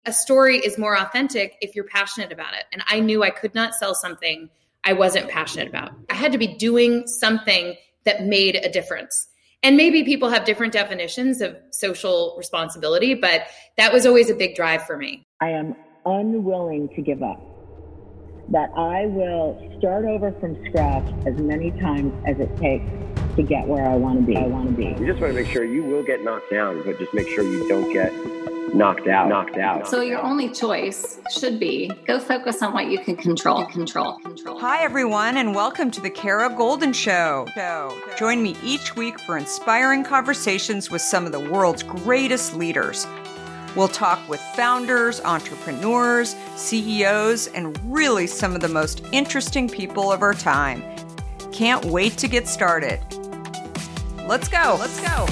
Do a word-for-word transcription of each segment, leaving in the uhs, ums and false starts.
A story is more authentic if you're passionate about it. And I knew I could not sell something I wasn't passionate about. I had to be doing something that made a difference. And maybe people have different definitions of social responsibility, but that was always a big drive for me. I am unwilling to give up. That I will start over from scratch as many times as it takes to get where I want to be. I want to be. You just want to make sure you will get knocked down, but just make sure you don't get knocked out, knocked out. So your only choice should be go focus on what you can control, control, control. Hi, everyone, and welcome to the Kara Goldin Show. Join me each week for inspiring conversations with some of the world's greatest leaders. We'll talk with founders, entrepreneurs, C E Os, and really some of the most interesting people of our time. Can't wait to get started. Let's go. Let's go.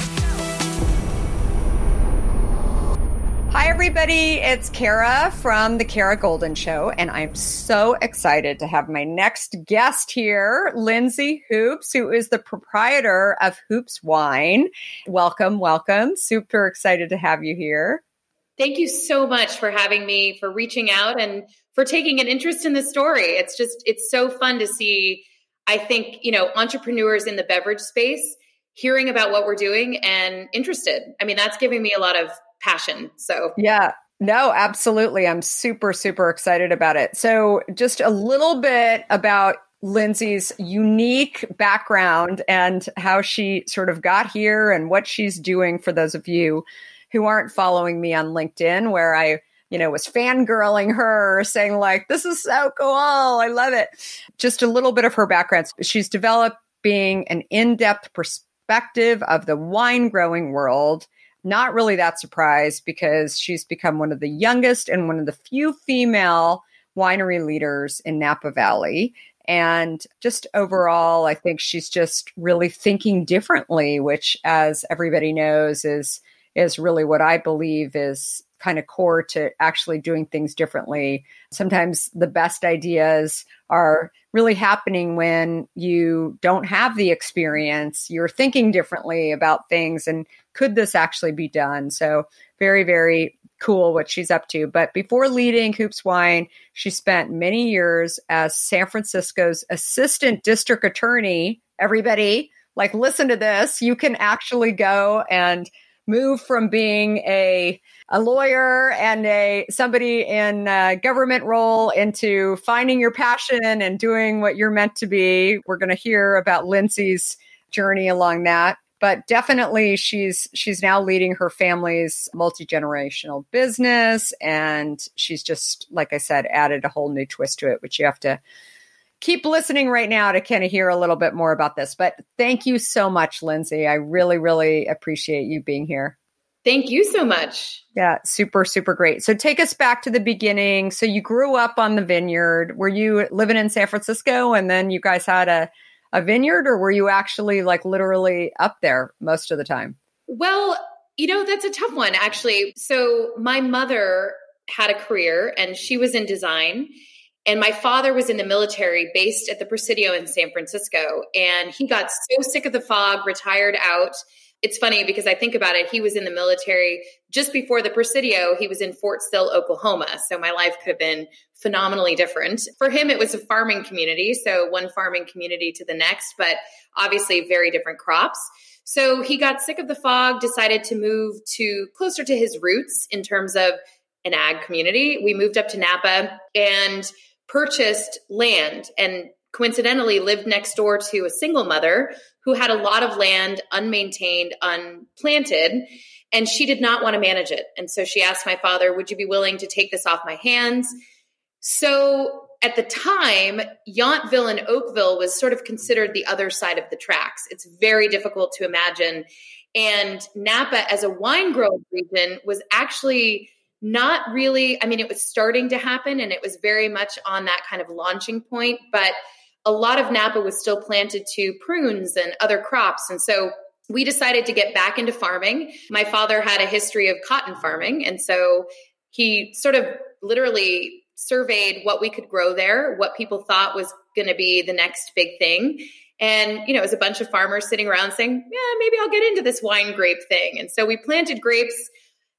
Hi, everybody. It's Kara from The Kara Goldin Show, and I'm so excited to have my next guest here, Lindsay Hoops, who is the proprietor of Hoops Wine. Welcome, welcome. Super excited to have you here. Thank you so much for having me, for reaching out, and for taking an interest in the story. It's just, it's so fun to see, I think, you know, entrepreneurs in the beverage space hearing about what we're doing and interested. I mean, that's giving me a lot of passion. So yeah, no, absolutely. I'm super, super excited about it. So just a little bit about Lindsay's unique background and how she sort of got here and what she's doing for those of you who aren't following me on LinkedIn, where I, you know, was fangirling her, saying like, this is so cool. I love it. Just a little bit of her background. She's developing an in-depth perspective of the wine growing world. Not really that surprised because she's become one of the youngest and one of the few female winery leaders in Napa Valley. And just overall, I think she's just really thinking differently, which, as everybody knows, is is really what I believe is kind of core to actually doing things differently. Sometimes the best ideas are really happening when you don't have the experience. You're thinking differently about things, and could this actually be done? So very, very cool what she's up to. But before leading Hoops Wine, she spent many years as San Francisco's assistant district attorney. Everybody, like, listen to this. You can actually go and move from being a a lawyer and a somebody in a government role into finding your passion and doing what you're meant to be. We're going to hear about Lindsay's journey along that. But definitely she's she's now leading her family's multi-generational business. And she's just, like I said, added a whole new twist to it, which you have to keep listening right now to kind of hear a little bit more about this. But thank you so much, Lindsay. I really, really appreciate you being here. Thank you so much. Yeah, super, super great. So take us back to the beginning. So you grew up on the vineyard. Were you living in San Francisco and then you guys had a, a vineyard, or were you actually like literally up there most of the time? Well, you know, that's a tough one, actually. So my mother had a career and she was in design. And my father was in the military based at the Presidio in San Francisco. And he got so sick of the fog, retired out. It's funny because I think about it. He was in the military just before the Presidio. He was in Fort Sill, Oklahoma. So my life could have been phenomenally different. For him, it was a farming community. So one farming community to the next, but obviously very different crops. So he got sick of the fog, decided to move to closer to his roots in terms of an ag community. We moved up to Napa and purchased land and coincidentally lived next door to a single mother who had a lot of land unmaintained, unplanted, and she did not want to manage it. And so she asked my father, would you be willing to take this off my hands? So at the time, Yountville and Oakville was sort of considered the other side of the tracks. It's very difficult to imagine. And Napa as a wine growing region was actually not really, I mean, it was starting to happen and it was very much on that kind of launching point, but a lot of Napa was still planted to prunes and other crops. And so we decided to get back into farming. My father had a history of cotton farming. And so he sort of literally surveyed what we could grow there, what people thought was going to be the next big thing. And, you know, it was a bunch of farmers sitting around saying, yeah, maybe I'll get into this wine grape thing. And so we planted grapes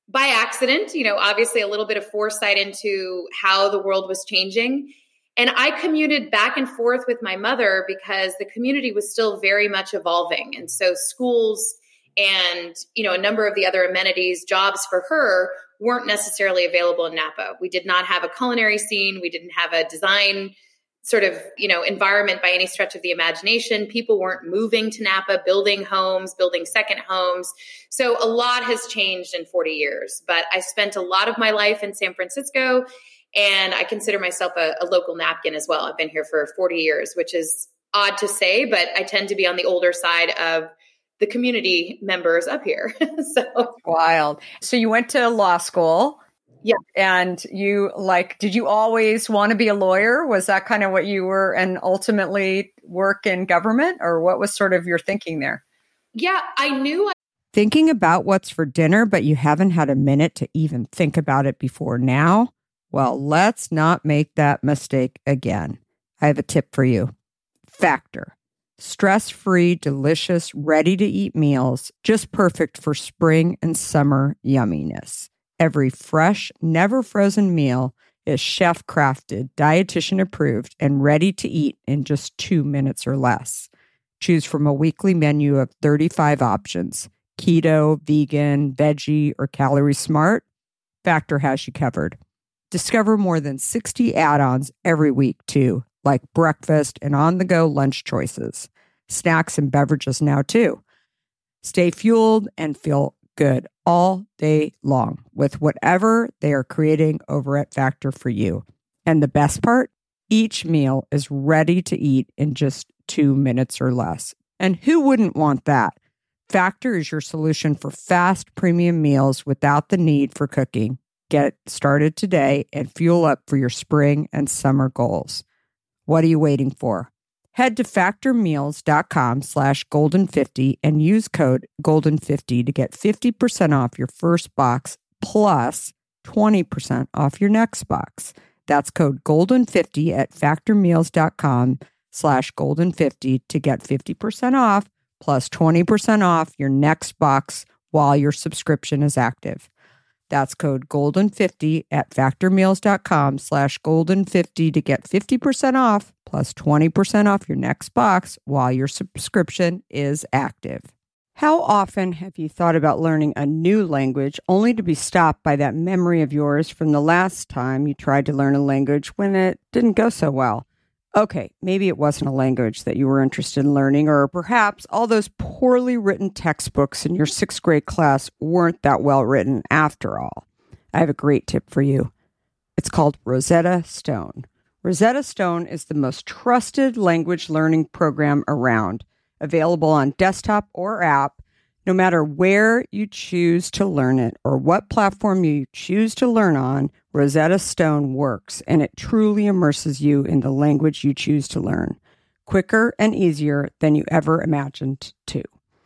by accident, you know, obviously a little bit of foresight into how the world was changing. And I commuted back and forth with my mother because the community was still very much evolving. And so schools and, you know, a number of the other amenities, jobs for her weren't necessarily available in Napa. We did not have a culinary scene. We didn't have a design sort of, you know, environment by any stretch of the imagination. People weren't moving to Napa, building homes, building second homes. So a lot has changed in forty years, but I spent a lot of my life in San Francisco, and I consider myself a, a local napkin as well. I've been here for forty years, which is odd to say, but I tend to be on the older side of the community members up here. So wild. So you went to law school. Yeah. And you like, did you always want to be a lawyer? Was that kind of what you were, and ultimately work in government, or what was sort of your thinking there? Yeah, I knew. I- Thinking about what's for dinner, but you haven't had a minute to even think about it before now? Well, let's not make that mistake again. I have a tip for you. Factor. Stress-free, delicious, ready-to-eat meals, just perfect for spring and summer yumminess. Every fresh, never frozen meal is chef-crafted, dietitian-approved, and ready to eat in just two minutes or less. Choose from a weekly menu of thirty-five options: keto, vegan, veggie, or calorie smart. Factor has you covered. Discover more than sixty add-ons every week, too, like breakfast and on-the-go lunch choices. Snacks and beverages now, too. Stay fueled and feel good all day long with whatever they are creating over at Factor for you. And the best part, each meal is ready to eat in just two minutes or less. And who wouldn't want that? Factor is your solution for fast premium meals without the need for cooking. Get started today and fuel up for your spring and summer goals. What are you waiting for? Head to factormeals.com slash golden50 and use code golden fifty to get fifty percent off your first box plus twenty percent off your next box. That's code golden fifty at factormeals.com slash golden50 to get fifty percent off plus twenty percent off your next box while your subscription is active. That's code golden fifty at factormeals.com slash golden50 to get fifty percent off plus twenty percent off your next box while your subscription is active. How often have you thought about learning a new language only to be stopped by that memory of yours from the last time you tried to learn a language when it didn't go so well? Okay, maybe it wasn't a language that you were interested in learning, or perhaps all those poorly written textbooks in your sixth grade class weren't that well written after all. I have a great tip for you. It's called Rosetta Stone. Rosetta Stone is the most trusted language learning program around, available on desktop or app, no matter where you choose to learn it or what platform you choose to learn on. Rosetta Stone works, and it truly immerses you in the language you choose to learn, quicker and easier than you ever imagined to.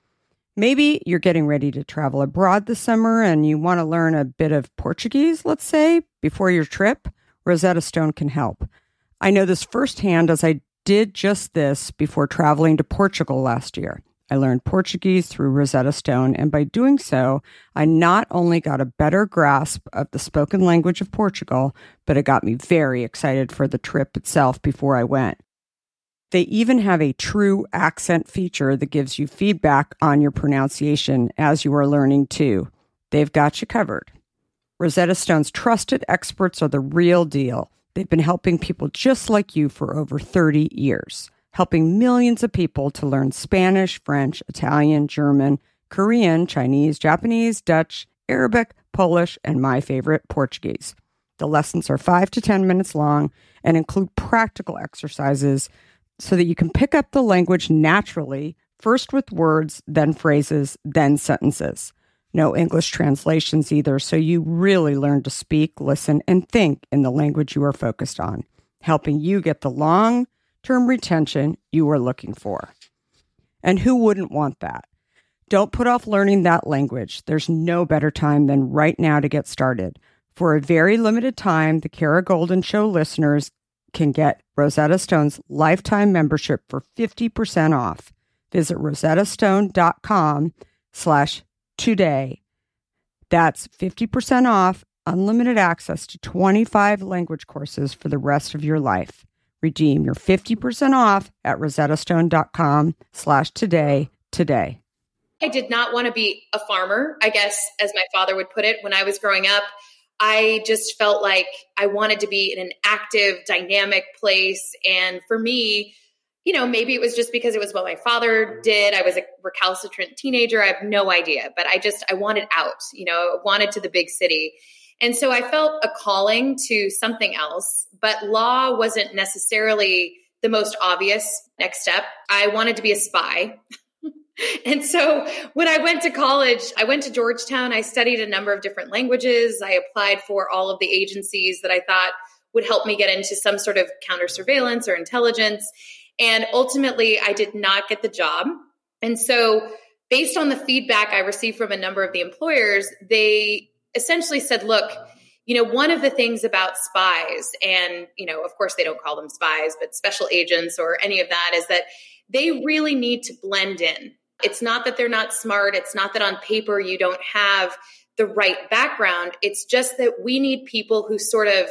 Maybe you're getting ready to travel abroad this summer and you want to learn a bit of Portuguese, let's say, before your trip. Rosetta Stone can help. I know this firsthand as I did just this before traveling to Portugal last year. I learned Portuguese through Rosetta Stone, and by doing so, I not only got a better grasp of the spoken language of Portugal, but it got me very excited for the trip itself before I went. They even have a true accent feature that gives you feedback on your pronunciation as you are learning too. They've got you covered. Rosetta Stone's trusted experts are the real deal. They've been helping people just like you for over thirty years. Helping millions of people to learn Spanish, French, Italian, German, Korean, Chinese, Japanese, Dutch, Arabic, Polish, and my favorite, Portuguese. The lessons are five to ten minutes long and include practical exercises so that you can pick up the language naturally, first with words, then phrases, then sentences. No English translations either, so you really learn to speak, listen, and think in the language you are focused on, helping you get the long term retention you are looking for. And who wouldn't want that? Don't put off learning that language. There's no better time than right now to get started. For a very limited time, the Kara Goldin Show listeners can get Rosetta Stone's lifetime membership for fifty percent off. Visit rosettastone.com slash today. That's fifty percent off unlimited access to twenty-five language courses for the rest of your life. Redeem your fifty percent off at rosettastone.com slash today today. I did not want to be a farmer, I guess, as my father would put it. When I was growing up, I just felt like I wanted to be in an active, dynamic place. And for me, you know, maybe it was just because it was what my father did. I was a recalcitrant teenager. I have no idea, but I just, I wanted out, you know, wanted to the big city. And so I felt a calling to something else, but law wasn't necessarily the most obvious next step. I wanted to be a spy. And so when I went to college, I went to Georgetown. I studied a number of different languages. I applied for all of the agencies that I thought would help me get into some sort of counter surveillance or intelligence. And ultimately, I did not get the job. And so based on the feedback I received from a number of the employers, they essentially said, look, you know, one of the things about spies, and, you know, of course, they don't call them spies, but special agents or any of that, is that they really need to blend in. It's not that they're not smart. It's not that on paper you don't have the right background. It's just that we need people who sort of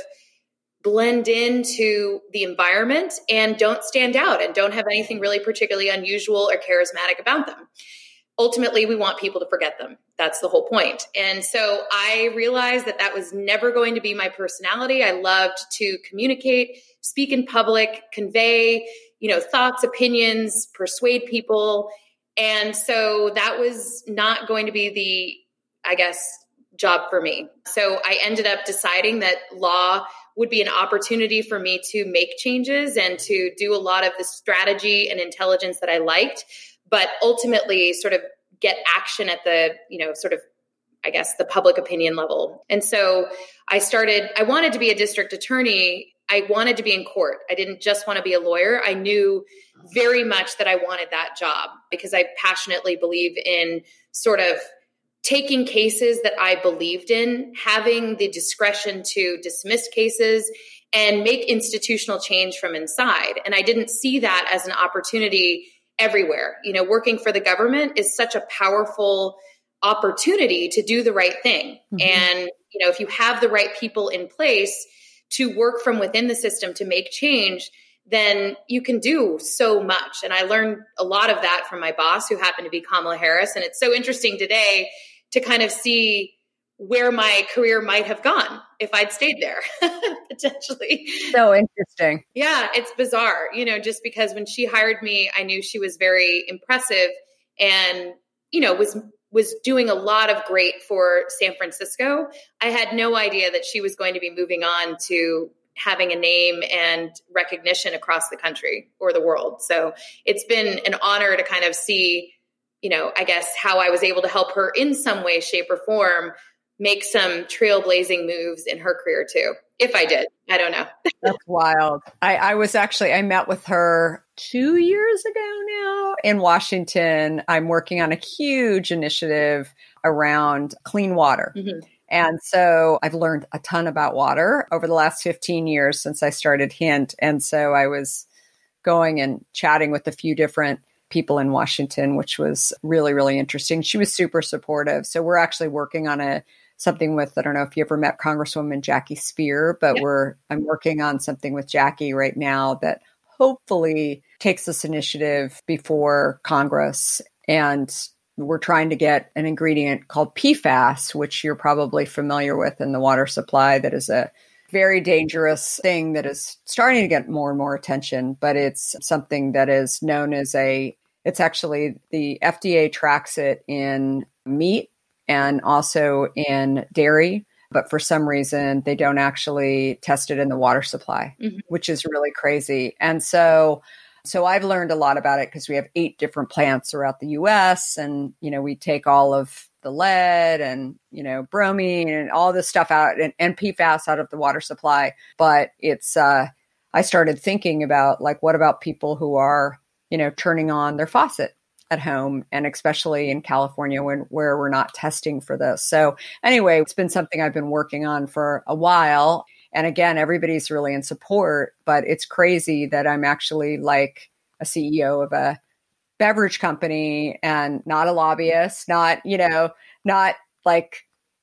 blend into the environment and don't stand out and don't have anything really particularly unusual or charismatic about them. Ultimately, we want people to forget them. That's the whole point. And so I realized that that was never going to be my personality. I loved to communicate, speak in public, convey, you know, thoughts, opinions, persuade people. And so that was not going to be the, I guess, job for me. So I ended up deciding that law would be an opportunity for me to make changes and to do a lot of the strategy and intelligence that I liked, but ultimately sort of get action at the, you know, sort of, I guess, the public opinion level. And so I started, I wanted to be a district attorney. I wanted to be in court. I didn't just want to be a lawyer. I knew very much that I wanted that job because I passionately believe in sort of taking cases that I believed in, having the discretion to dismiss cases and make institutional change from inside. And I didn't see that as an opportunity everywhere. You know, working for the government is such a powerful opportunity to do the right thing. Mm-hmm. And, you know, if you have the right people in place to work from within the system to make change, then you can do so much. And I learned a lot of that from my boss, who happened to be Kamala Harris. And it's so interesting today to kind of see where my career might have gone if I'd stayed there, potentially. So interesting. Yeah, it's bizarre, you know, just because when she hired me, I knew she was very impressive and, you know, was was doing a lot of great for San Francisco. I had no idea that she was going to be moving on to having a name and recognition across the country or the world. So it's been an honor to kind of see, you know, I guess how I was able to help her in some way, shape, or form make some trailblazing moves in her career too. If I did, I don't know. That's wild. I, I was actually, I met with her two years ago now in Washington. I'm working on a huge initiative around clean water. Mm-hmm. And so I've learned a ton about water over the last fifteen years since I started Hint. And so I was going and chatting with a few different people in Washington, which was really, really interesting. She was super supportive. So we're actually working on a something with, I don't know if you ever met Congresswoman Jackie Speer, but yeah. we're I'm working on something with Jackie right now that hopefully takes this initiative before Congress. And we're trying to get an ingredient called P FAS, which you're probably familiar with in the water supply. That is a very dangerous thing that is starting to get more and more attention, but it's something that is known as a, it's actually the F D A tracks it in meat and also in dairy, but for some reason they don't actually test it in the water supply, mm-hmm. which is really crazy. And so So I've learned a lot about it because we have eight different plants throughout the U S and, you know, we take all of the lead and, you know, bromine and all this stuff out and, and P FAS out of the water supply. But it's, uh, I started thinking about like, what about people who are, you know, turning on their faucet at home and especially in California when, where we're not testing for this. So anyway, it's been something I've been working on for a while. And again, everybody's really in support, but it's crazy that I'm actually like a C E O of a beverage company and not a lobbyist, not, you know, not like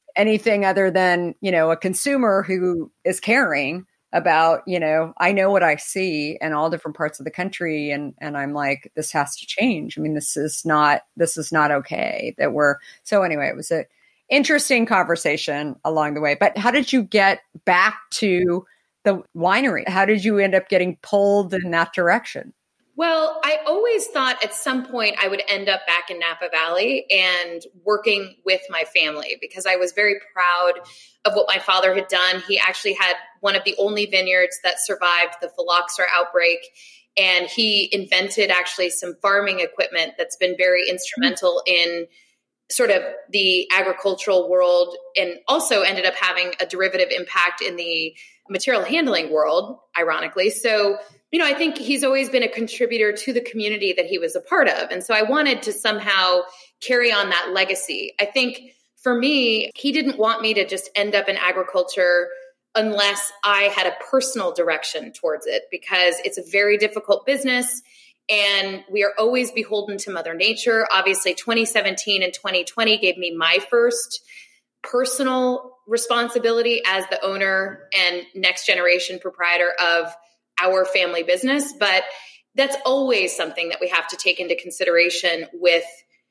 anything other than, you know, a consumer who is caring about, you know, I know what I see in all different parts of the country. And, and I'm like, this has to change. I mean, this is not, this is not okay that we're, so anyway, it was an interesting conversation along the way, but how did you get back to the winery? How did you end up getting pulled in that direction? Well, I always thought at some point I would end up back in Napa Valley and working with my family because I was very proud of what my father had done. He actually had one of the only vineyards that survived the phylloxera outbreak. And he invented actually some farming equipment that's been very instrumental in sort of the agricultural world and also ended up having a derivative impact in the material handling world, ironically. So, you know, I think he's always been a contributor to the community that he was a part of. And so I wanted to somehow carry on that legacy. I think for me, he didn't want me to just end up in agriculture unless I had a personal direction towards it, because it's a very difficult business and we are always beholden to Mother Nature. Obviously, twenty seventeen and twenty twenty gave me my first personal responsibility as the owner and next generation proprietor of our family business. But that's always something that we have to take into consideration with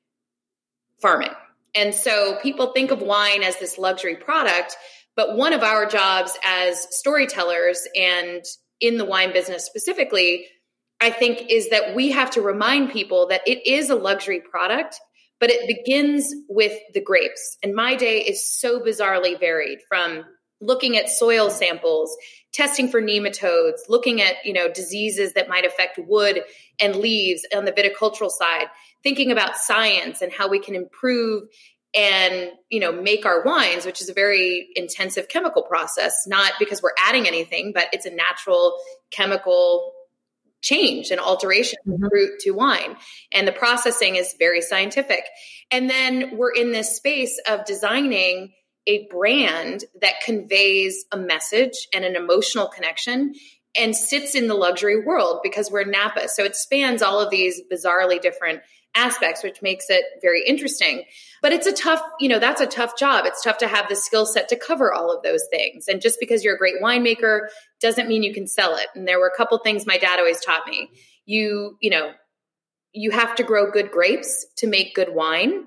farming. And so people think of wine as this luxury product, but one of our jobs as storytellers and in the wine business specifically, I think, is that we have to remind people that it is a luxury product, but it begins with the grapes. And my day is so bizarrely varied, from looking at soil samples, testing for nematodes, looking at, you know, diseases that might affect wood and leaves on the viticultural side, thinking about science and how we can improve and, you know, make our wines, which is a very intensive chemical process, not because we're adding anything, but it's a natural chemical change and alteration from fruit to wine. And the processing is very scientific. And then we're in this space of designing a brand that conveys a message and an emotional connection and sits in the luxury world because we're Napa. So it spans all of these bizarrely different aspects, which makes it very interesting. But it's a tough, you know, that's a tough job. It's tough to have the skill set to cover all of those things. And just because you're a great winemaker doesn't mean you can sell it. And there were a couple things my dad always taught me. You, you know, you have to grow good grapes to make good wine.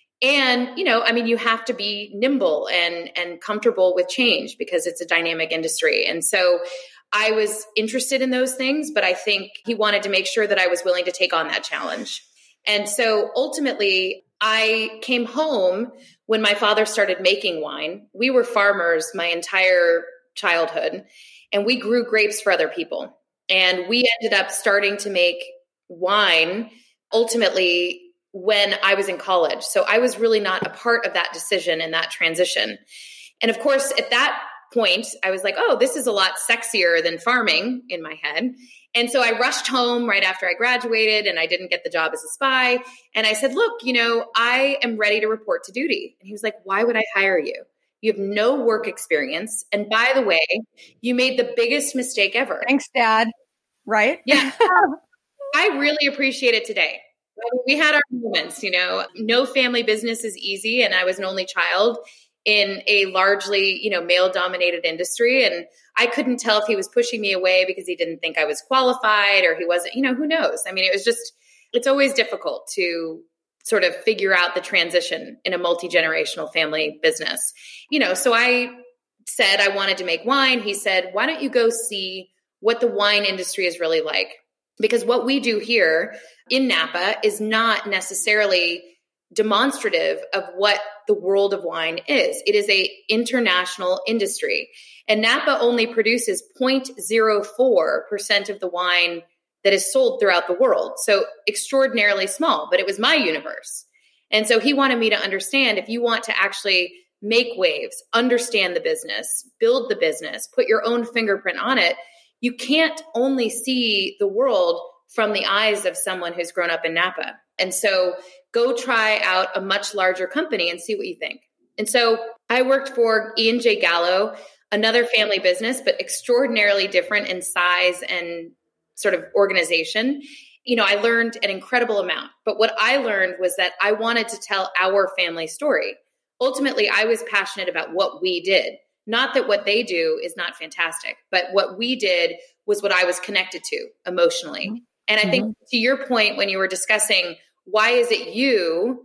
And, you know, I mean, you have to be nimble and, and comfortable with change because it's a dynamic industry. And so I was interested in those things, but I think he wanted to make sure that I was willing to take on that challenge. And so ultimately, I came home when my father started making wine. We were farmers my entire childhood, and we grew grapes for other people. And we ended up starting to make wine ultimately when I was in college. So I was really not a part of that decision and that transition. And of course, at that point, I was like, oh, this is a lot sexier than farming in my head. And so I rushed home right after I graduated and I didn't get the job as a spy. And I said, look, you know, I am ready to report to duty. And he was like, why would I hire you? You have no work experience. And by the way, you made the biggest mistake ever. Thanks, Dad. Right? Yeah. I really appreciate it today. We had our moments, you know, no family business is easy. And I was an only child in a largely, you know, male dominated industry. And I couldn't tell if he was pushing me away because he didn't think I was qualified or he wasn't, you know, who knows? I mean, it was just, it's always difficult to sort of figure out the transition in a multi-generational family business. You know, so I said I wanted to make wine. He said, why don't you go see what the wine industry is really like? Because what we do here in Napa is not necessarily demonstrative of what the world of wine is. It is a international industry. And Napa only produces zero point zero four percent of the wine that is sold throughout the world. So extraordinarily small, but it was my universe. And so he wanted me to understand, if you want to actually make waves, understand the business, build the business, put your own fingerprint on it, you can't only see the world from the eyes of someone who's grown up in Napa. And so go try out a much larger company and see what you think. And so I worked for E and J Gallo, another family business, but extraordinarily different in size and sort of organization. You know, I learned an incredible amount. But what I learned was that I wanted to tell our family story. ultimately I was passionate about what we did. Not that what they do is not fantastic, but what we did was what I was connected to emotionally. Mm-hmm. And I think to your point, when you were discussing why is it you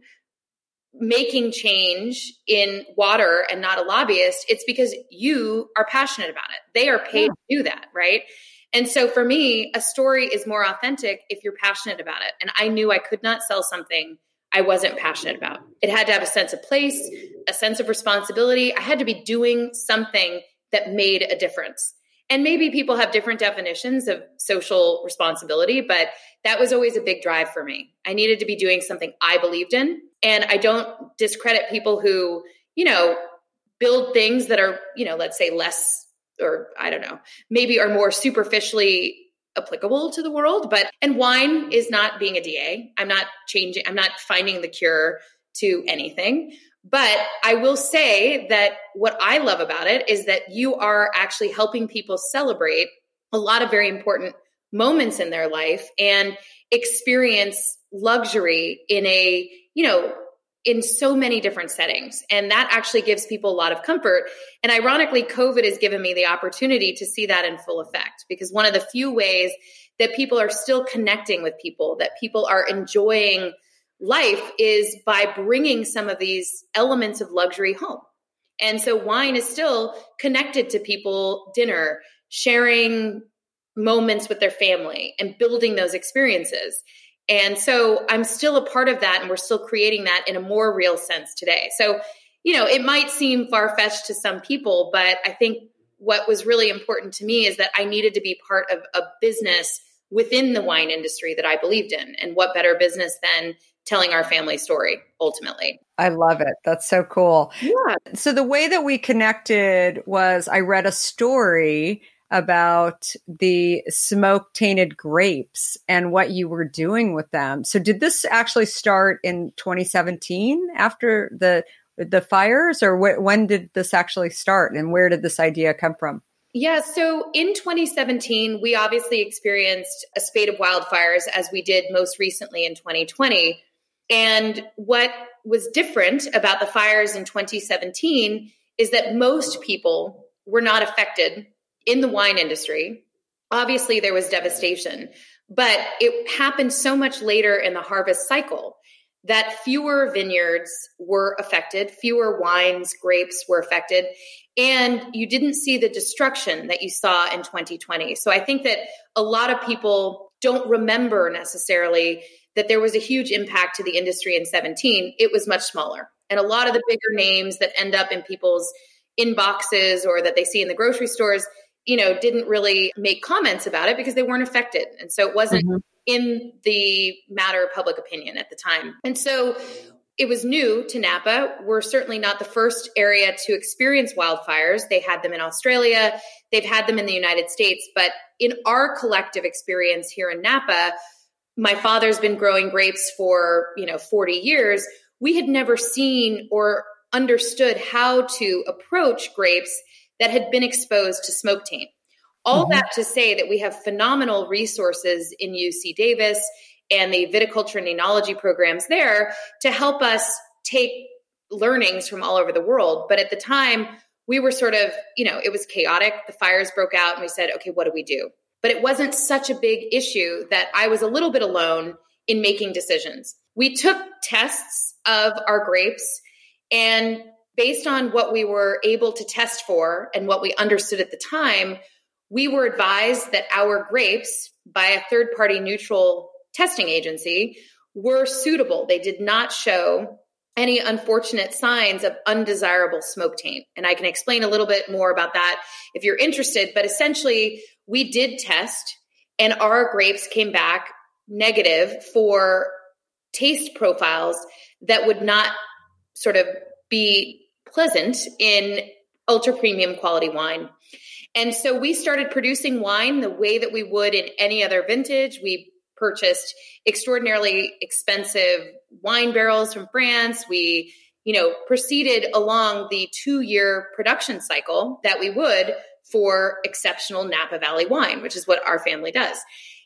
making change in water and not a lobbyist, it's because you are passionate about it. They are paid yeah. to do that, right? And so for me, a story is more authentic if you're passionate about it. And I knew I could not sell something I wasn't passionate about. It had to have a sense of place, a sense of responsibility. I had to be doing something that made a difference. And maybe people have different definitions of social responsibility, but that was always a big drive for me. I needed to be doing something I believed in. And I don't discredit people who, you know, build things that are, you know, let's say less, or I don't know, maybe are more superficially applicable to the world. But, and wine is not being a D A. I'm not changing, I'm not finding the cure to anything. But I will say that what I love about it is that you are actually helping people celebrate a lot of very important moments in their life and experience luxury in a, you know, in so many different settings. And that actually gives people a lot of comfort. And ironically, COVID has given me the opportunity to see that in full effect, because one of the few ways that people are still connecting with people, that people are enjoying life, is by bringing some of these elements of luxury home. And so wine is still connected to people, dinner, sharing moments with their family and building those experiences. And so I'm still a part of that, and we're still creating that in a more real sense today. So, you know, it might seem far-fetched to some people, but I think what was really important to me is that I needed to be part of a business within the wine industry that I believed in. And what better business than telling our family story, ultimately. I love it. That's so cool. Yeah. So the way that we connected was I read a story about the smoke tainted grapes and what you were doing with them. So did this actually start in twenty seventeen after the the fires, or wh- when did this actually start, and where did this idea come from? Yeah, so in twenty seventeen, we obviously experienced a spate of wildfires, as we did most recently in twenty twenty. And what was different about the fires in twenty seventeen is that most people were not affected in the wine industry. Obviously, there was devastation, but it happened so much later in the harvest cycle that fewer vineyards were affected, fewer wines, grapes were affected, and you didn't see the destruction that you saw in twenty twenty. So I think that a lot of people don't remember necessarily that there was a huge impact to the industry in seventeen. It was much smaller. And a lot of the bigger names that end up in people's inboxes or that they see in the grocery stores, you know, didn't really make comments about it because they weren't affected. And so it wasn't mm-hmm. in the matter of public opinion at the time. And so it was new to Napa. We're certainly not the first area to experience wildfires. They had them in Australia. They've had them in the United States. But in our collective experience here in Napa, my father's been growing grapes for, you know, forty years. We had never seen or understood how to approach grapes that had been exposed to smoke taint. All mm-hmm. that to say that we have phenomenal resources in U C Davis and the viticulture and enology programs there to help us take learnings from all over the world. But at the time, we were sort of, you know, it was chaotic. The fires broke out and we said, okay, what do we do? But it wasn't such a big issue that I was a little bit alone in making decisions. We took tests of our grapes, and based on what we were able to test for and what we understood at the time, we were advised that our grapes, by a third-party neutral testing agency, were suitable. They did not show any unfortunate signs of undesirable smoke taint. And I can explain a little bit more about that if you're interested. But essentially, we did test, and our grapes came back negative for taste profiles that would not sort of be pleasant in ultra premium quality wine. And so we started producing wine the way that we would in any other vintage. We purchased extraordinarily expensive wine barrels from France. We, you know, proceeded along the two-year production cycle that we would for exceptional Napa Valley wine, which is what our family does.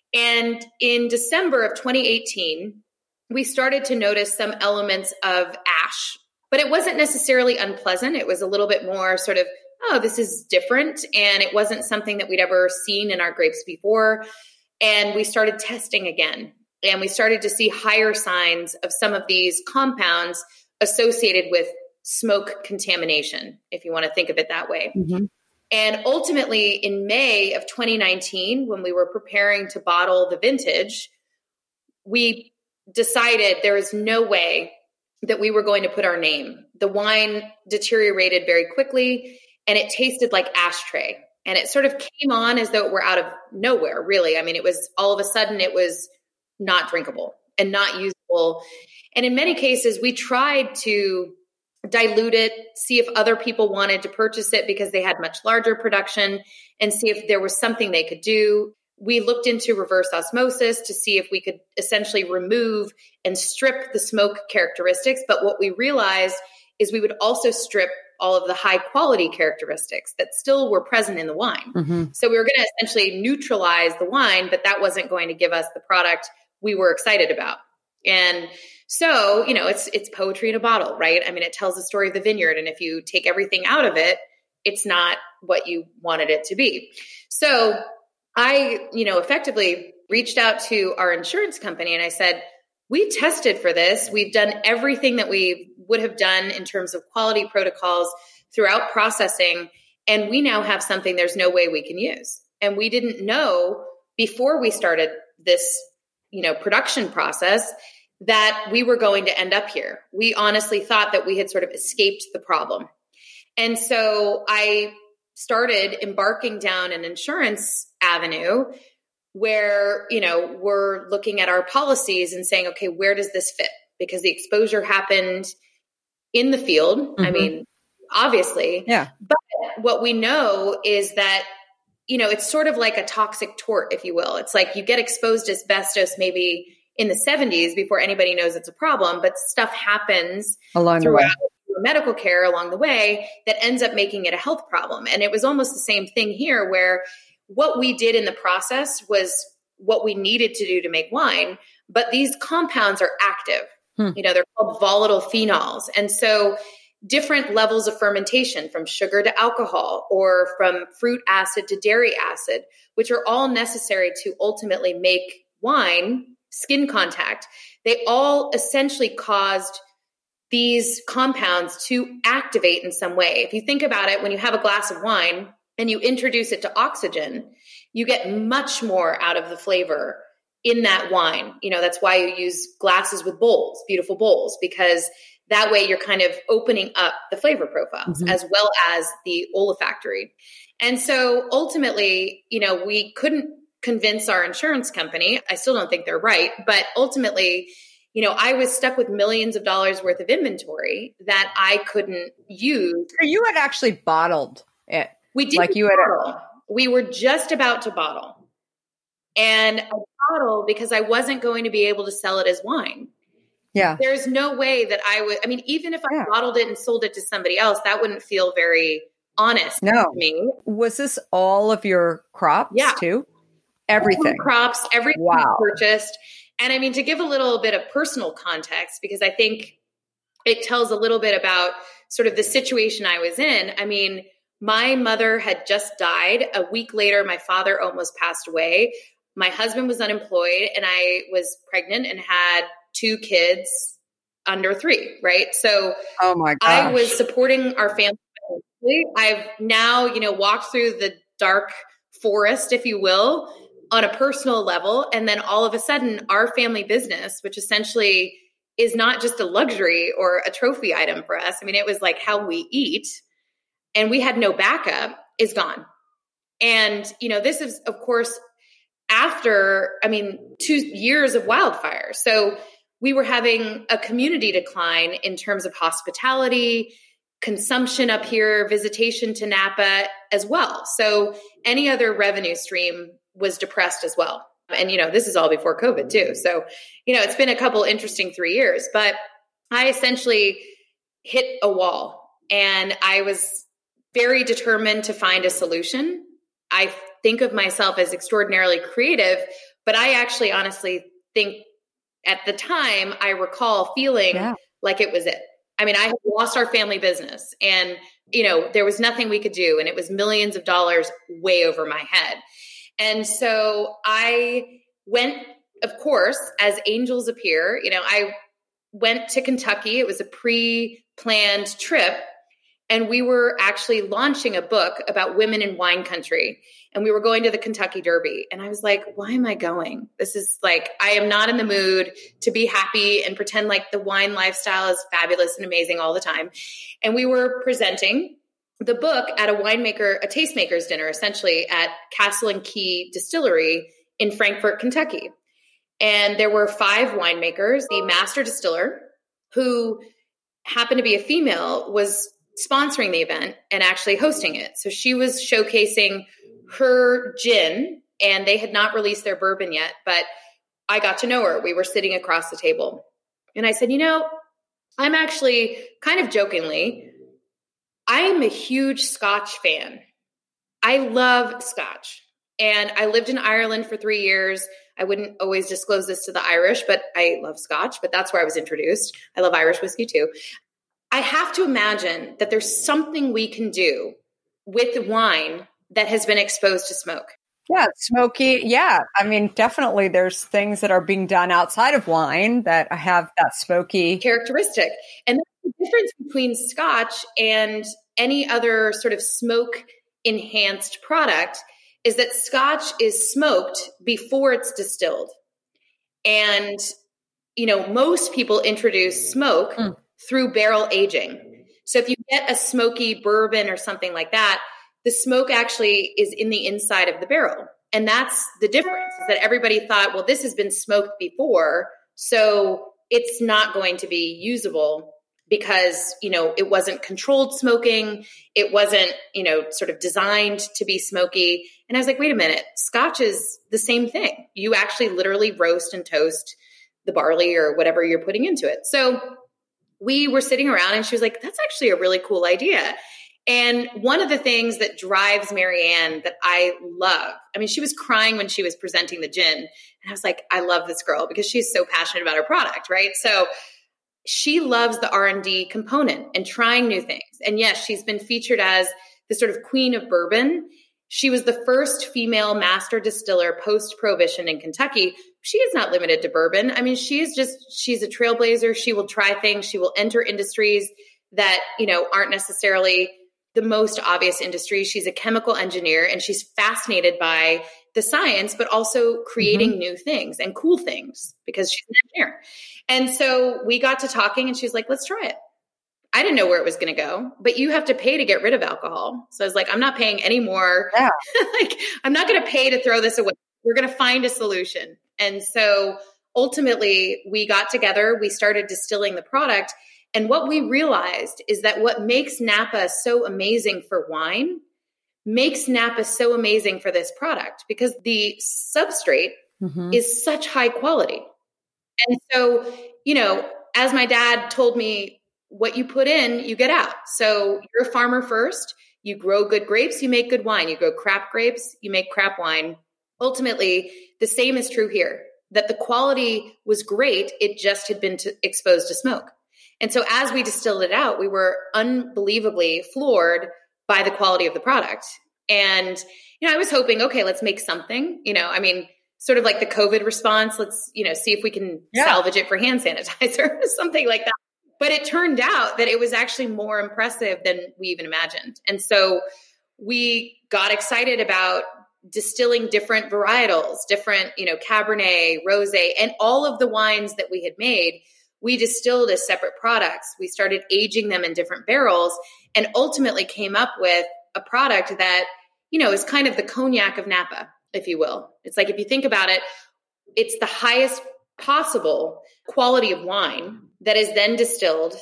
And in December of twenty eighteen, we started to notice some elements of ash but it wasn't necessarily unpleasant. It was a little bit more sort of, oh, this is different. And it wasn't something that we'd ever seen in our grapes before. And we started testing again. And we started to see higher signs of some of these compounds associated with smoke contamination, if you want to think of it that way. Mm-hmm. And ultimately, in May of twenty nineteen, when we were preparing to bottle the vintage, we decided there is no way that we were going to put our name. The wine deteriorated very quickly, and it tasted like ashtray. And it sort of came on as though it were out of nowhere, really. I mean, it was all of a sudden, it was not drinkable and not usable. And in many cases, we tried to dilute it, see if other people wanted to purchase it because they had much larger production, and see if there was something they could do. We looked into reverse osmosis to see if we could essentially remove and strip the smoke characteristics. But what we realized is we would also strip all of the high quality characteristics that still were present in the wine. Mm-hmm. So we were going to essentially neutralize the wine, but that wasn't going to give us the product we were excited about. And so, you know, it's, it's poetry in a bottle, right? I mean, it tells the story of the vineyard. And if you take everything out of it, it's not what you wanted it to be. So I, you know, effectively reached out to our insurance company and I said, we tested for this. We've done everything that we would have done in terms of quality protocols throughout processing. And we now have something there's no way we can use. And we didn't know before we started this, you know, production process that we were going to end up here. We honestly thought that we had sort of escaped the problem. And so I started embarking down an insurance avenue where, you know, we're looking at our policies and saying, okay, where does this fit? Because the exposure happened in the field. Mm-hmm. I mean, obviously. Yeah. But what we know is that, you know, it's sort of like a toxic tort, if you will. It's like you get exposed to asbestos maybe in the seventies before anybody knows it's a problem, but stuff happens along the throughout way. medical care along the way that ends up making it a health problem. And it was almost the same thing here, where what we did in the process was what we needed to do to make wine, but these compounds are active. Hmm. You know, they're called volatile phenols. And so different levels of fermentation, from sugar to alcohol or from fruit acid to dairy acid, which are all necessary to ultimately make wine, skin contact, they all essentially caused these compounds to activate in some way. If you think about it, when you have a glass of wine and you introduce it to oxygen, you get much more out of the flavor in that wine. You know, that's why you use glasses with bowls, beautiful bowls, because that way you're kind of opening up the flavor profiles mm-hmm. as well as the olfactory. And so ultimately, you know, we couldn't convince our insurance company. I still don't think they're right, but ultimately, you know, I was stuck with millions of dollars worth of inventory that I couldn't use. You had actually bottled it. We did like you had bottle. We were just about to bottle. And I bottled because I wasn't going to be able to sell it as wine. Yeah. There's no way that I would, I mean, even if I yeah. bottled it and sold it to somebody else, that wouldn't feel very honest no. to me. Was this all of your crops yeah. too? Everything. Crops, everything wow. purchased. And I mean, to give a little bit of personal context, because I think it tells a little bit about sort of the situation I was in. I mean, my mother had just died. A week later, my father almost passed away. My husband was unemployed and I was pregnant and had two kids under three, right? So oh my gosh. I was supporting our family. I've now, you know, walked through the dark forest, if you will, on a personal level. And then all of a sudden, our family business, which essentially is not just a luxury or a trophy item for us. I mean, it was like how we eat, and we had no backup, is gone. And, you know, this is, of course, after, I mean, two years of wildfire. So we were having a community decline in terms of hospitality, consumption up here, visitation to Napa as well. So any other revenue stream was depressed as well. And, you know, this is all before COVID too. So, you know, it's been a couple interesting three years, but I essentially hit a wall and I was very determined to find a solution. I think of myself as extraordinarily creative, but I actually honestly think at the time I recall feeling yeah. like it was it. I mean, I had lost our family business and, you know, there was nothing we could do. And it was millions of dollars way over my head. And so I went, of course, as angels appear, you know, I went to Kentucky. It was a pre-planned trip. And we were actually launching a book about women in wine country. And we were going to the Kentucky Derby. And I was like, why am I going? This is like, I am not in the mood to be happy and pretend like the wine lifestyle is fabulous and amazing all the time. And we were presenting the book at a winemaker, a tastemaker's dinner, essentially at Castle and Key Distillery in Frankfort, Kentucky. And there were five winemakers. The master distiller, who happened to be a female, was sponsoring the event and actually hosting it. So she was showcasing her gin, and they had not released their bourbon yet, but I got to know her. We were sitting across the table. And I said, you know, I'm actually kind of jokingly, I am a huge Scotch fan. I love Scotch. And I lived in Ireland for three years. I wouldn't always disclose this to the Irish, but I love Scotch, but that's where I was introduced. I love Irish whiskey too. I have to imagine that there's something we can do with wine that has been exposed to smoke. Yeah, smoky. Yeah. I mean, definitely there's things that are being done outside of wine that have that smoky characteristic. And that's the difference between Scotch and any other sort of smoke enhanced product is that Scotch is smoked before it's distilled. And, you know, most people introduce smoke mm. through barrel aging. So if you get a smoky bourbon or something like that, the smoke actually is in the inside of the barrel. And that's the difference, is that everybody thought, well, this has been smoked before, so it's not going to be usable because, you know, it wasn't controlled smoking. It wasn't, you know, sort of designed to be smoky. And I was like, wait a minute, Scotch is the same thing. You actually literally roast and toast the barley or whatever you're putting into it. So we were sitting around and she was like, that's actually a really cool idea. And one of the things that drives Marianne that I love, I mean, she was crying when she was presenting the gin. And I was like, I love this girl because she's so passionate about her product, right? So she loves the R and D component and trying new things. And yes, she's been featured as the sort of queen of bourbon. She was the first female master distiller post-prohibition in Kentucky. She is not limited to bourbon. I mean, she is just, she's a trailblazer. She will try things. She will enter industries that, you know, aren't necessarily the most obvious industry. She's a chemical engineer and she's fascinated by the science, but also creating mm-hmm. new things and cool things because she's an engineer. And so we got to talking and she's like, let's try it. I didn't know where it was going to go, but you have to pay to get rid of alcohol. So I was like, I'm not paying any more. Yeah. Like, I'm not going to pay to throw this away. We're going to find a solution. And so ultimately we got together, we started distilling the product. And what we realized is that what makes Napa so amazing for wine makes Napa so amazing for this product because the substrate mm-hmm. is such high quality. And so, you know, as my dad told me, what you put in, you get out. So you're a farmer first, you grow good grapes, you make good wine. You grow crap grapes, you make crap wine. Ultimately, the same is true here, that the quality was great. It just had been to, exposed to smoke. And so as we distilled it out, we were unbelievably floored by the quality of the product. And, you know, I was hoping, okay, let's make something, you know, I mean, sort of like the COVID response. Let's, you know, see if we can yeah. salvage it for hand sanitizer, something like that. But it turned out that it was actually more impressive than we even imagined. And so we got excited about distilling different varietals, different, you know, Cabernet, Rosé, and all of the wines that we had made. We distilled as separate products. We started aging them in different barrels and ultimately came up with a product that, you know, is kind of the cognac of Napa, if you will. It's like, if you think about it, it's the highest possible quality of wine that is then distilled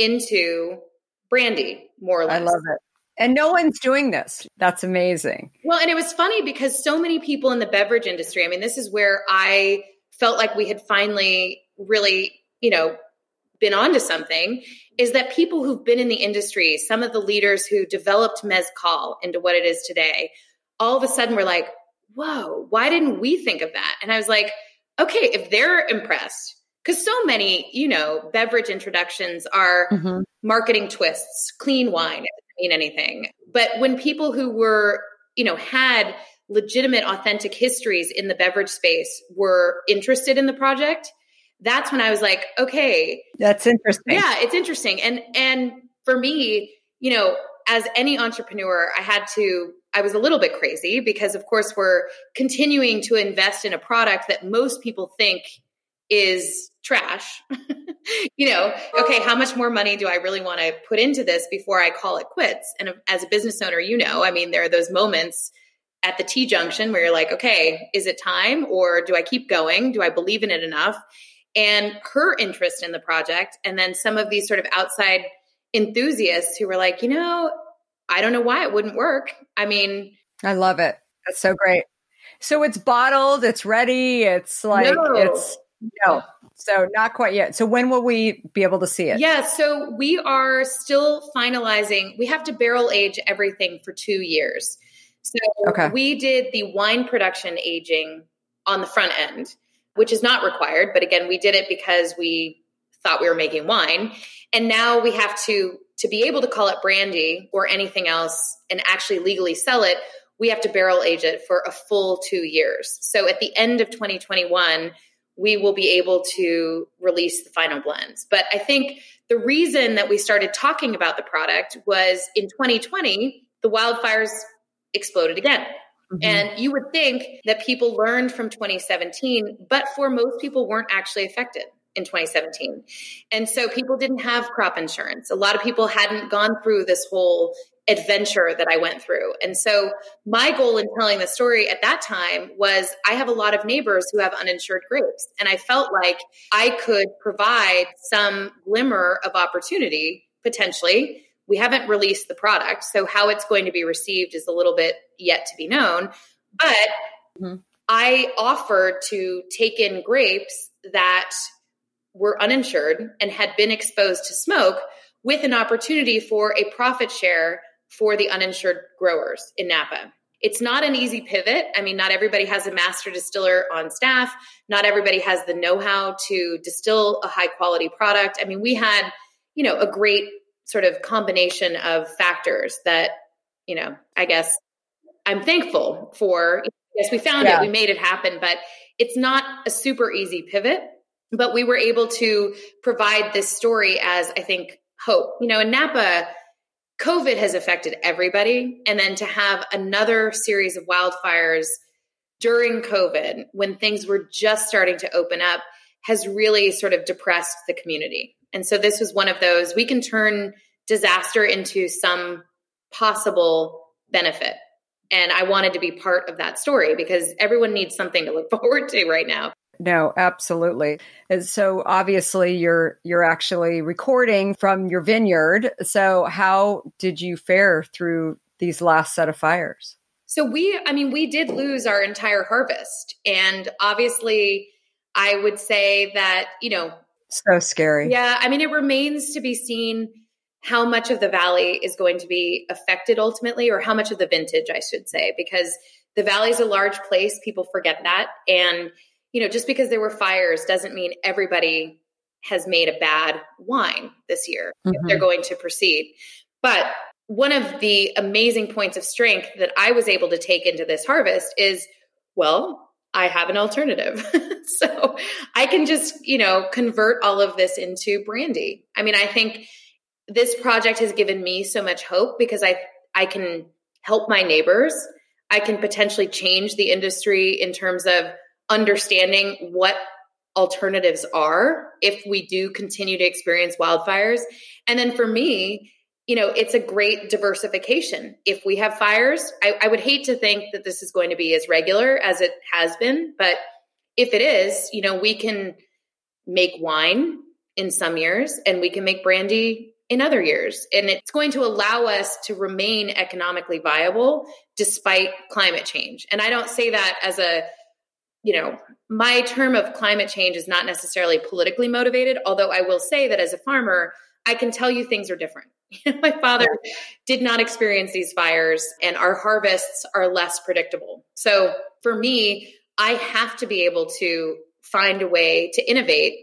into brandy, more or less. I love it. And no one's doing this. That's amazing. Well, and it was funny because so many people in the beverage industry, I mean, this is where I felt like we had finally really, you know, been onto something, is that people who've been in the industry, some of the leaders who developed mezcal into what it is today, all of a sudden were like, whoa, why didn't we think of that? And I was like, okay, if they're impressed, because so many, you know, beverage introductions are mm-hmm. marketing twists, clean wine, it doesn't mean anything. But when people who were, you know, had legitimate, authentic histories in the beverage space were interested in the project, that's when I was like, okay. That's interesting. Yeah, it's interesting. And, and for me, you know, as any entrepreneur, I had to, I was a little bit crazy because of course we're continuing to invest in a product that most people think is trash. You know, okay, how much more money do I really want to put into this before I call it quits? And as a business owner, you know, I mean, there are those moments at the T junction where you're like, okay, is it time or do I keep going? Do I believe in it enough? And her interest in the project, and then some of these sort of outside enthusiasts who were like, you know, I don't know why it wouldn't work. I mean, I love it. That's so great. So it's bottled, it's ready. It's like, no. it's, no, so not quite yet. So when will we be able to see it? Yeah. So we are still finalizing. We have to barrel age everything for two years. So okay. We did the wine production aging on the front end, which is not required. But again, we did it because we thought we were making wine. And now we have to, to be able to call it brandy or anything else and actually legally sell it, we have to barrel age it for a full two years. So at the end of twenty twenty-one, we will be able to release the final blends. But I think the reason that we started talking about the product was in twenty twenty, the wildfires exploded again. Mm-hmm. And you would think that people learned from twenty seventeen, but for most people weren't actually affected in twenty seventeen. And so people didn't have crop insurance. A lot of people hadn't gone through this whole adventure that I went through. And so my goal in telling the story at that time was I have a lot of neighbors who have uninsured grapes. And I felt like I could provide some glimmer of opportunity potentially. We haven't released the product, so how it's going to be received is a little bit yet to be known. But mm-hmm. I offered to take in grapes that were uninsured and had been exposed to smoke with an opportunity for a profit share for the uninsured growers in Napa. It's not an easy pivot. I mean, not everybody has a master distiller on staff. Not everybody has the know-how to distill a high quality product. I mean, we had, you know, a great sort of combination of factors that, you know, I guess I'm thankful for. Yes, we found yeah. it, we made it happen, but it's not a super easy pivot. But we were able to provide this story as, I think, hope. You know, in Napa, COVID has affected everybody. And then to have another series of wildfires during COVID, when things were just starting to open up, has really sort of depressed the community. And so this was one of those, we can turn disaster into some possible benefit. And I wanted to be part of that story because everyone needs something to look forward to right now. No, absolutely. And so obviously you're you're actually recording from your vineyard. So how did you fare through these last set of fires? So we, I mean, we did lose our entire harvest. And obviously I would say that, you know, so scary. Yeah. I mean, it remains to be seen how much of the valley is going to be affected ultimately, or how much of the vintage, I should say, because the valley is a large place. People forget that. And you know, just because there were fires doesn't mean everybody has made a bad wine this year mm-hmm. if they're going to proceed. But one of the amazing points of strength that I was able to take into this harvest is, well, I have an alternative. So I can just, you know, convert all of this into brandy. I mean, I think this project has given me so much hope because I, I can help my neighbors. I can potentially change the industry in terms of understanding what alternatives are if we do continue to experience wildfires. And then for me, you know, it's a great diversification. If we have fires, I, I would hate to think that this is going to be as regular as it has been. But if it is, you know, we can make wine in some years and we can make brandy in other years. And it's going to allow us to remain economically viable despite climate change. And I don't say that as a you know, my term of climate change is not necessarily politically motivated, although I will say that as a farmer, I can tell you things are different. My father did not experience these fires and our harvests are less predictable. So for me, I have to be able to find a way to innovate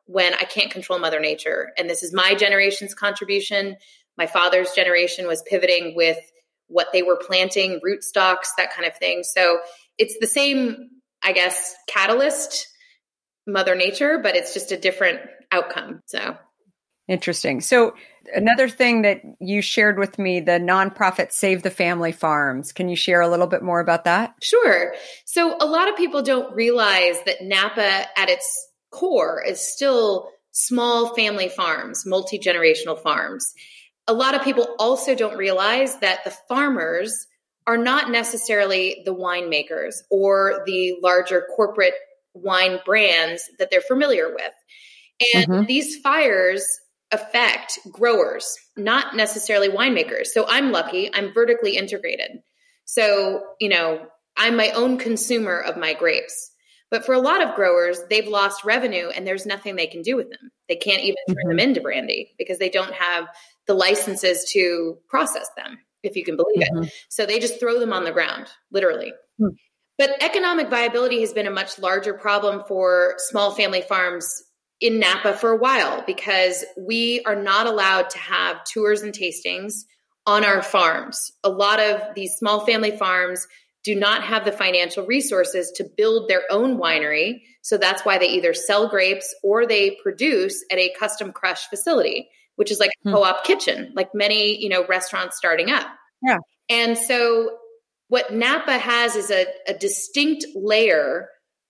when I can't control Mother Nature. And this is my generation's contribution. My father's generation was pivoting with what they were planting, rootstocks, that kind of thing. So it's the same, I guess, catalyst, Mother Nature, but it's just a different outcome. So interesting. So another thing that you shared with me, the nonprofit Save the Family Farms. Can you share a little bit more about that? Sure. So a lot of people don't realize that Napa at its core is still small family farms, multi-generational farms. A lot of people also don't realize that the farmers are not necessarily the winemakers or the larger corporate wine brands that they're familiar with. And mm-hmm. these fires affect growers, not necessarily winemakers. So I'm lucky, I'm vertically integrated. So, you know, I'm my own consumer of my grapes. But for a lot of growers, they've lost revenue and there's nothing they can do with them. They can't even turn mm-hmm. them into brandy because they don't have the licenses to process them, if you can believe mm-hmm. it. So they just throw them on the ground, literally. Mm-hmm. But economic viability has been a much larger problem for small family farms in Napa for a while because we are not allowed to have tours and tastings on our farms. A lot of these small family farms do not have the financial resources to build their own winery. So that's why they either sell grapes or they produce at a custom crush facility, which is like a hmm. co-op kitchen, like many, you know, restaurants starting up. Yeah. And so what Napa has is a, a distinct layer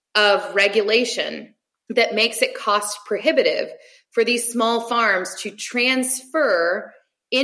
of regulation that makes it cost prohibitive for these small farms to transfer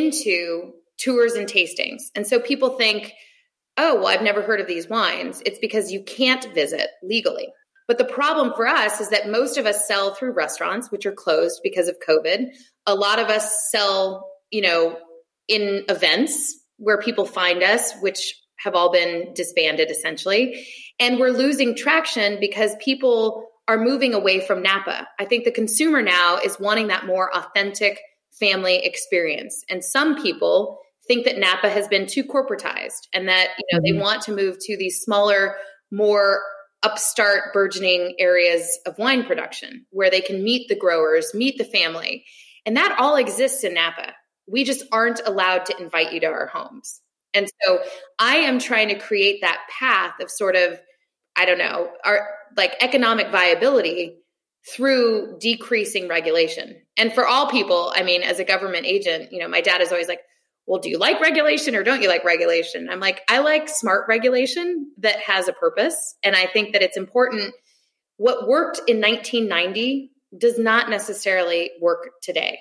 into tours and tastings. And so people think, oh, well, I've never heard of these wines. It's because you can't visit legally. But the problem for us is that most of us sell through restaurants, which are closed because of COVID. A lot of us sell, you know, in events where people find us, which have all been disbanded essentially. And we're losing traction because people are moving away from Napa. I think the consumer now is wanting that more authentic family experience. And some people think that Napa has been too corporatized and that, you know, mm-hmm. they want to move to these smaller, more upstart burgeoning areas of wine production where they can meet the growers, meet the family. And that all exists in Napa. We just aren't allowed to invite you to our homes. And so I am trying to create that path of sort of, I don't know, our like economic viability through decreasing regulation. And for all people, I mean, as a government agent, you know, my dad is always like, well, do you like regulation or don't you like regulation? I'm like, I like smart regulation that has a purpose. And I think that it's important. What worked in nineteen ninety does not necessarily work today.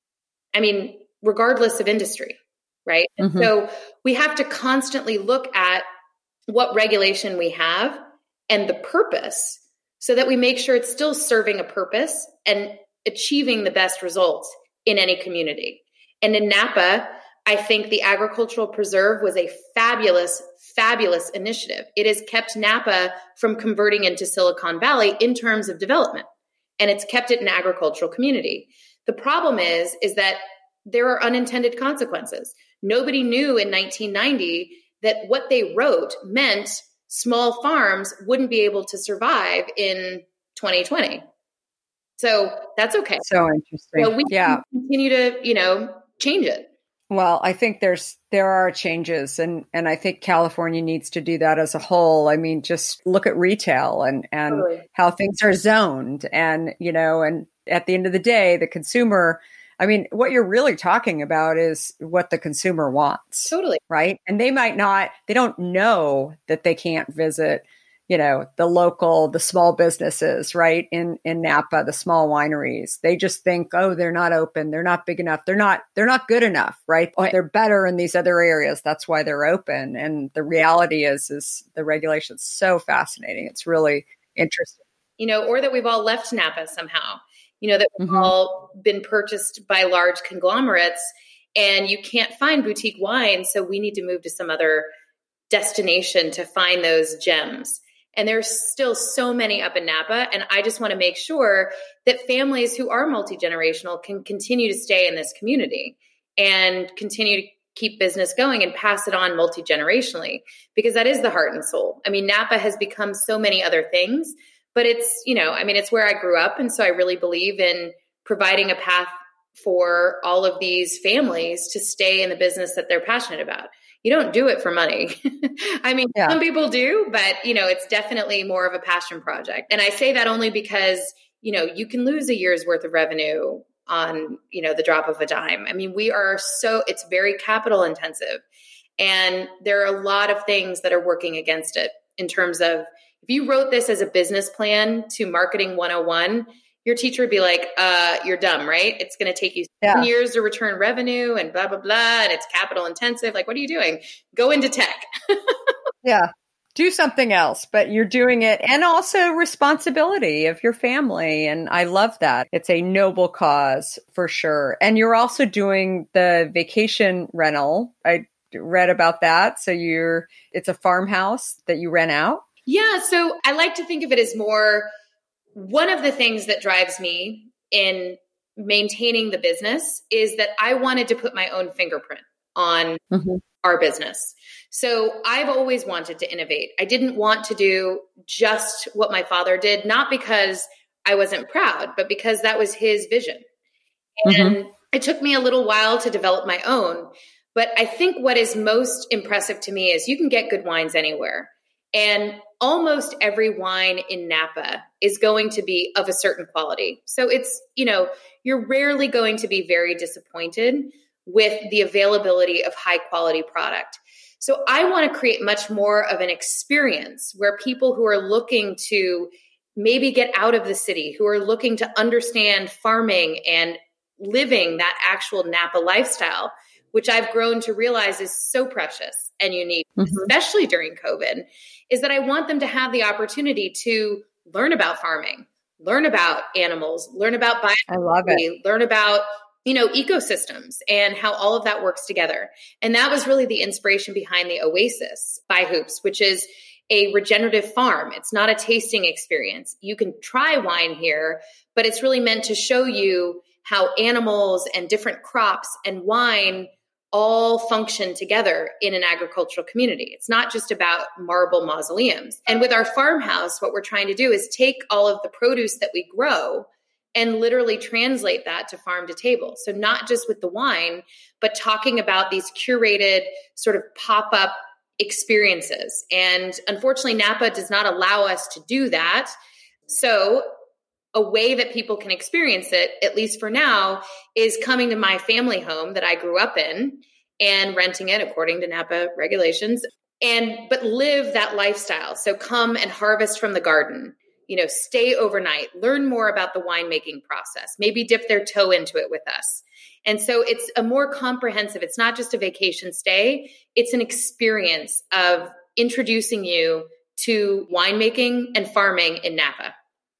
I mean, regardless of industry, right? Mm-hmm. And so we have to constantly look at what regulation we have and the purpose so that we make sure it's still serving a purpose and achieving the best results in any community. And in Napa, I think the Agricultural Preserve was a fabulous, fabulous initiative. It has kept Napa from converting into Silicon Valley in terms of development, and it's kept it an agricultural community. The problem is, is that there are unintended consequences. Nobody knew in nineteen ninety that what they wrote meant small farms wouldn't be able to survive in twenty twenty. So that's okay. So interesting. So we yeah. can continue to, you know, change it. Well, I think there's there are changes, and and I think California needs to do that as a whole. I mean, just look at retail and and totally. How things are zoned, and you know, and at the end of the day, the consumer. I mean, what you're really talking about is what the consumer wants, totally right? And they might not, they don't know that they can't visit, you know, the local, the small businesses, right? In, in Napa, the small wineries, they just think, oh, they're not open. They're not big enough. They're not, they're not good enough, right? They're better in these other areas. That's why they're open. And the reality is, is the regulation is so fascinating. It's really interesting. You know, or that we've all left Napa somehow, you know, that we've mm-hmm. all been purchased by large conglomerates and you can't find boutique wine. So we need to move to some other destination to find those gems. And there's still so many up in Napa. And I just want to make sure that families who are multi-generational can continue to stay in this community and continue to keep business going and pass it on multi-generationally, because that is the heart and soul. I mean, Napa has become so many other things, but it's, you know, I mean, it's where I grew up. And so I really believe in providing a path for all of these families to stay in the business that they're passionate about. You don't do it for money. I mean, yeah. Some people do, but you know, it's definitely more of a passion project. And I say that only because, you know, you can lose a year's worth of revenue on, you know, the drop of a dime. I mean, we are so, it's very capital intensive. And there are a lot of things that are working against it in terms of, if you wrote this as a business plan to Marketing one oh one, your teacher would be like, uh, you're dumb, right? It's going to take you yeah. seven years to return revenue and blah, blah, blah. And it's capital intensive. Like, what are you doing? Go into tech. Yeah. Do something else, but you're doing it. And also responsibility of your family. And I love that. It's a noble cause for sure. And you're also doing the vacation rental. I read about that. So you're, it's a farmhouse that you rent out. Yeah. So I like to think of it as more, one of the things that drives me in maintaining the business is that I wanted to put my own fingerprint on mm-hmm. our business. So I've always wanted to innovate. I didn't want to do just what my father did, not because I wasn't proud, but because that was his vision. And mm-hmm. it took me a little while to develop my own. But I think what is most impressive to me is you can get good wines anywhere. And almost every wine in Napa is going to be of a certain quality. So it's, you know, you're rarely going to be very disappointed with the availability of high quality product. So I want to create much more of an experience where people who are looking to maybe get out of the city, who are looking to understand farming and living that actual Napa lifestyle, which I've grown to realize is so precious and unique, mm-hmm. especially during COVID, is that I want them to have the opportunity to learn about farming, learn about animals, learn about biology, I love it. learn about, you know, ecosystems and how all of that works together. And that was really the inspiration behind the Oasis by Hoops, which is a regenerative farm. It's not a tasting experience. You can try wine here, but it's really meant to show you how animals and different crops and wine all function together in an agricultural community. It's not just about marble mausoleums. And with our farmhouse, what we're trying to do is take all of the produce that we grow and literally translate that to farm to table. So not just with the wine, but talking about these curated sort of pop-up experiences. And unfortunately, Napa does not allow us to do that. So a way that people can experience it, at least for now, is coming to my family home that I grew up in and renting it according to Napa regulations, and but live that lifestyle. So come and harvest from the garden, you know, stay overnight, learn more about the winemaking process, maybe dip their toe into it with us. And so it's a more comprehensive, it's not just a vacation stay, it's an experience of introducing you to winemaking and farming in Napa.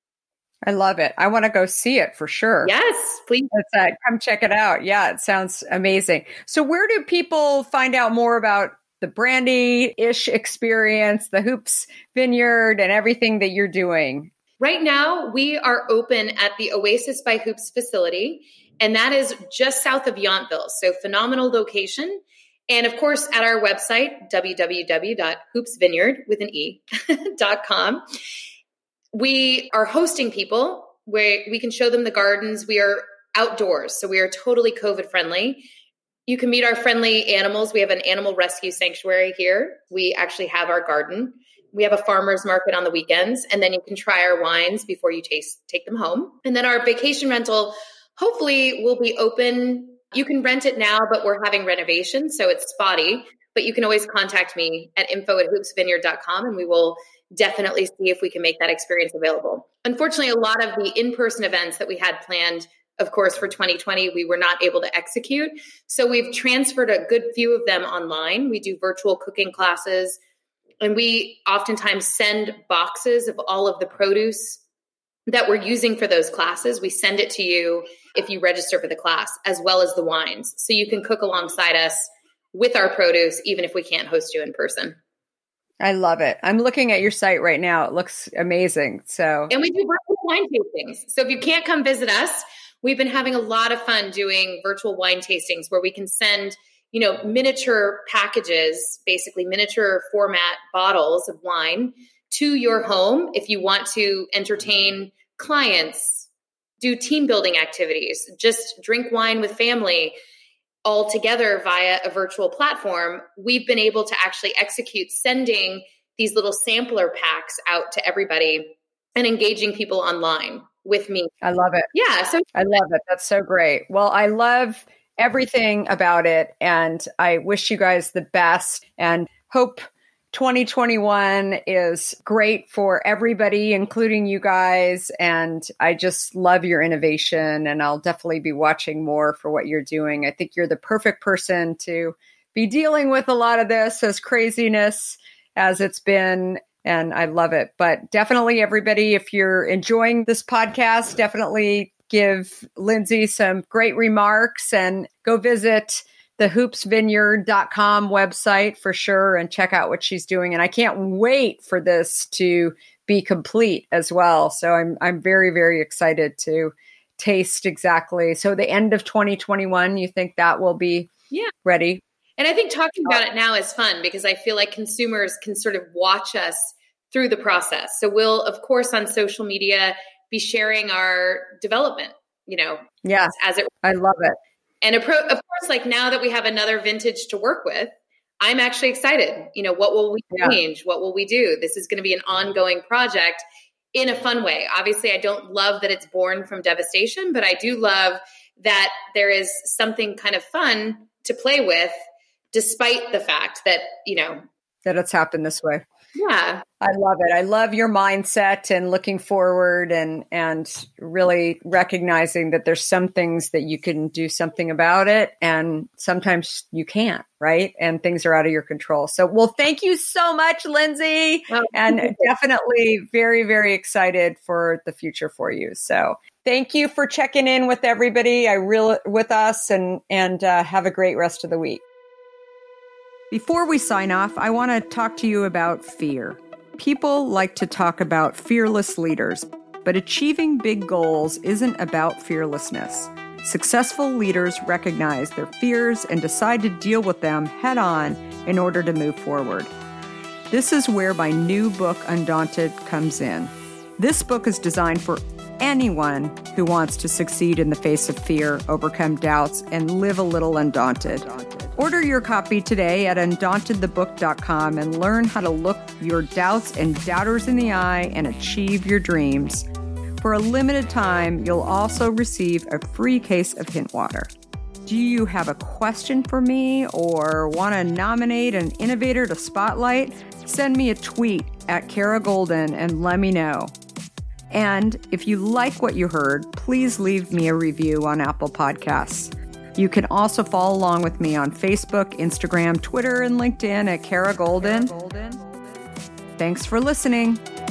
I love it. I want to go see it for sure. Yes, please. Let's uh, come check it out. Yeah, it sounds amazing. So where do people find out more about the Brandy-ish experience, the Hoops Vineyard, and everything that you're doing? Right now, we are open at the Oasis by Hoops facility, and that is just south of Yountville. So phenomenal location. And of course, at our website, w w w dot hoops vineyard with an E dot com. We are hosting people where we can show them the gardens. We are outdoors, so we are totally COVID friendly. You can meet our friendly animals. We have an animal rescue sanctuary here. We actually have our garden. We have a farmer's market on the weekends, and then you can try our wines before you taste, take them home. And then our vacation rental, hopefully, will be open. You can rent it now, but we're having renovations, so it's spotty. But you can always contact me at info at hoops vineyard dot com, and we will definitely see if we can make that experience available. Unfortunately, a lot of the in-person events that we had planned, of course, for twenty twenty, we were not able to execute. So we've transferred a good few of them online. We do virtual cooking classes, and we oftentimes send boxes of all of the produce that we're using for those classes. We send it to you if you register for the class, as well as the wines. So you can cook alongside us with our produce, even if we can't host you in person. I love it. I'm looking at your site right now. It looks amazing. So, and we do virtual wine tastings. So if you can't come visit us, we've been having a lot of fun doing virtual wine tastings where we can send, you know, miniature packages, basically miniature format bottles of wine to your home if you want to entertain clients, do team building activities, just drink wine with family all together via a virtual platform. We've been able to actually execute sending these little sampler packs out to everybody and engaging people online with me. I love it. Yeah. So I love it. That's so great. Well, I love everything about it. And I wish you guys the best and hope twenty twenty-one is great for everybody, including you guys. And I just love your innovation, and I'll definitely be watching more for what you're doing. I think you're the perfect person to be dealing with a lot of this as craziness as it's been. And I love it. But definitely everybody, if you're enjoying this podcast, definitely give Lindsay some great remarks and go visit the hoops vineyard dot com website for sure and check out what she's doing. And I can't wait for this to be complete as well. So I'm I'm very, very excited to taste exactly. So the end of twenty twenty-one, you think that will be yeah. ready? And I think talking about it now is fun because I feel like consumers can sort of watch us through the process. So we'll, of course, on social media be sharing our development, you know, yeah, as it. I love it. And of course, like now that we have another vintage to work with, I'm actually excited. You know, what will we change? Yeah. What will we do? This is going to be an ongoing project in a fun way. Obviously, I don't love that it's born from devastation, but I do love that there is something kind of fun to play with, despite the fact that, you know, that it's happened this way. Yeah. I love it. I love your mindset and looking forward and, and really recognizing that there's some things that you can do something about it and sometimes you can't, right? And things are out of your control. So, well, thank you so much, Lindsay. Oh, and definitely very, very excited for the future for you. So thank you for checking in with everybody. I really with us and, and uh, have a great rest of the week. Before we sign off, I want to talk to you about fear. People like to talk about fearless leaders, but achieving big goals isn't about fearlessness. Successful leaders recognize their fears and decide to deal with them head on in order to move forward. This is where my new book, Undaunted, comes in. This book is designed for anyone who wants to succeed in the face of fear, overcome doubts, and live a little undaunted. Order your copy today at undaunted the book dot com and learn how to look your doubts and doubters in the eye and achieve your dreams. For a limited time, you'll also receive a free case of Hint Water. Do you have a question for me or want to nominate an innovator to spotlight? Send me a tweet at Kara Goldin and let me know. And if you like what you heard, please leave me a review on Apple Podcasts. You can also follow along with me on Facebook, Instagram, Twitter, and LinkedIn at Kara Goldin. Thanks for listening.